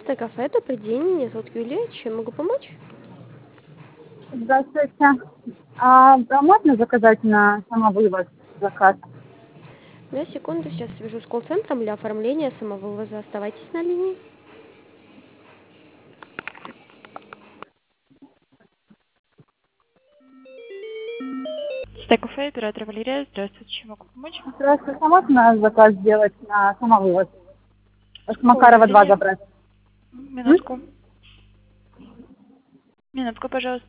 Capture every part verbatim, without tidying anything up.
Стейк-кафе, добрый день, меня зовут Юлия, чем могу помочь? Здравствуйте. А, а можно заказать на самовывоз заказ? На секунду, сейчас свяжусь с колл-центром для оформления самовывоза. Оставайтесь на линии. Стейк-кафе, оператор Валерия, здравствуйте, чем могу помочь? Здравствуйте. А можно заказ сделать на самовывоз? С Какого Макарова два заведения? забрать? М? Минутку. Минутку, пожалуйста.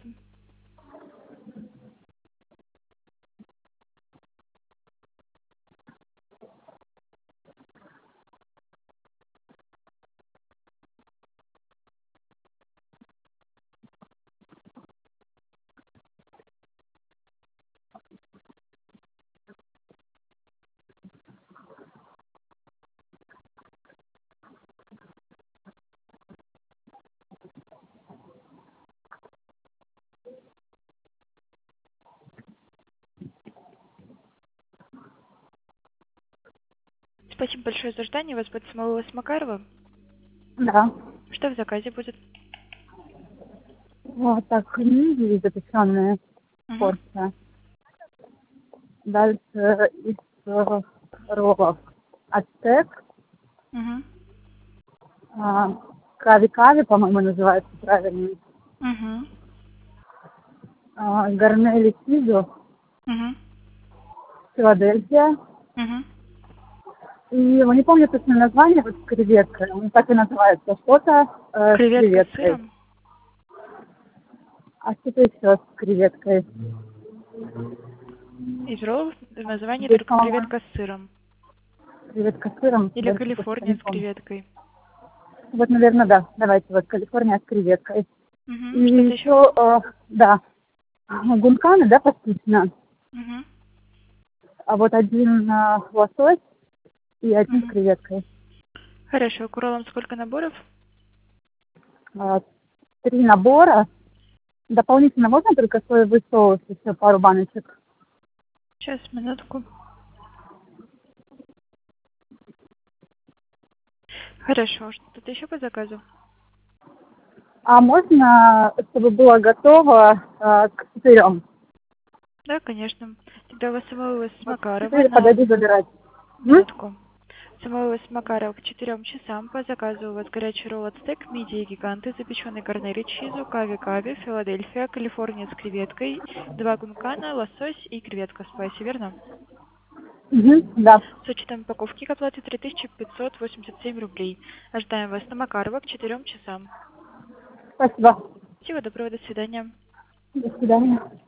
Спасибо большое за ожидание. Вас будет самовывоз Макарова. Да. Что в заказе будет? Вот так, мидии запеченная Угу. порция. Дальше из э, роллов ацтек. Угу. А, Кави-кави, по-моему, называется правильно. Угу. А, Гарнели сизо, Угу. Филадельфия. Угу. И ну, не помню точно название, вот с креветкой. Он так и называется. Что-то э, с Креветка с креветкой. сыром. А что-то еще с креветкой. Из роллов название Здесь, только по-моему, креветка с сыром. креветка с сыром. Или Даже что-то Калифорния не с помню. креветкой. Вот, наверное, да. Давайте вот Калифорния с креветкой. И Угу. Что-то еще? еще, э, да, гунканы, да, постично. Угу. А вот один э, лосось и один с Угу. креветкой. Хорошо. К роллам сколько наборов? Э, Три набора. Дополнительно можно только соевый соус, еще пару баночек? Сейчас, минутку. Хорошо. Что-то еще по заказу? А можно, чтобы было готово э, к четырем? Да, конечно. Тогда у вас самовывоз с Вот в Макарова четыре на подойду забирать. М? минутку. Самовывоз с Макарова к четырем часам. По заказу у вас горячий ролл от стейк, мидии гиганты, запеченный гарнери чизу, кави-кави, Филадельфия, Калифорния с креветкой, два гункана, лосось и креветка в спайсе, верно? Мгм, да. С учетом упаковки к оплате три тысячи пятьсот восемьдесят семь рублей. Ожидаем вас на Макарова к четырем часам. Спасибо. Всего доброго, до свидания. До свидания.